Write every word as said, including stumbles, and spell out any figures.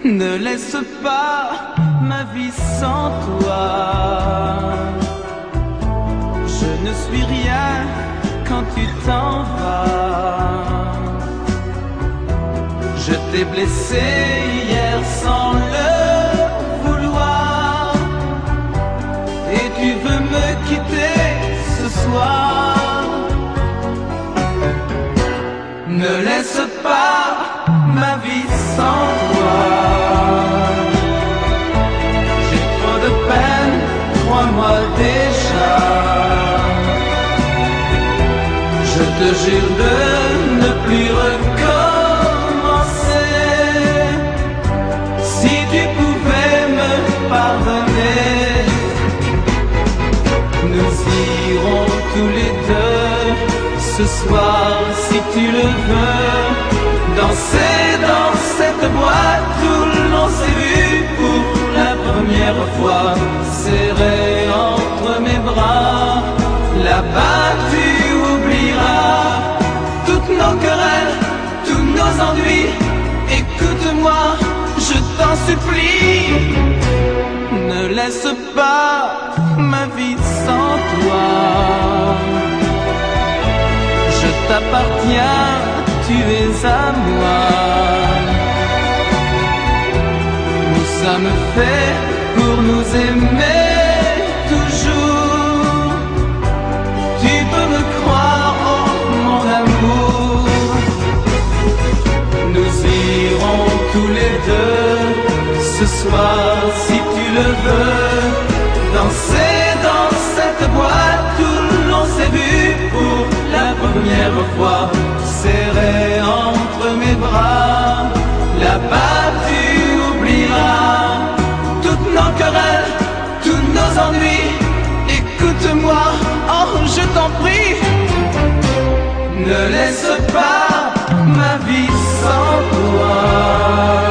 Ne laisse pas ma vie sans toi. Je ne suis rien quand tu t'en vas. Je t'ai blessé hier sans le vouloir, et tu veux me quitter ce soir. Ne laisse pas ma vie sans toi. J'ai trop de peine, crois-moi déjà. Je te jure de ne plus recommencer. Si tu pouvais me pardonner, nous irons tous les deux ce soir, si tu le veux, danser dans cette boîte où l'on s'est vu pour la première fois. Serré entre mes bras, là-bas tu oublieras toutes nos querelles, tous nos ennuis. Écoute-moi, je t'en supplie, ne laisse pas ma vie sans toi. Je t'appartiens, tu es à moi. Nous sommes faits pour nous aimer toujours. Tu peux me croire, oh mon amour. Nous irons tous les deux ce soir, si tu le veux, danser dans cette boîte où l'on s'est vu pour la première fois. Serré entre mes bras, là-bas tu oublieras toutes nos querelles, tous nos ennuis. Écoute-moi, oh je t'en prie, ne laisse pas ma vie sans toi.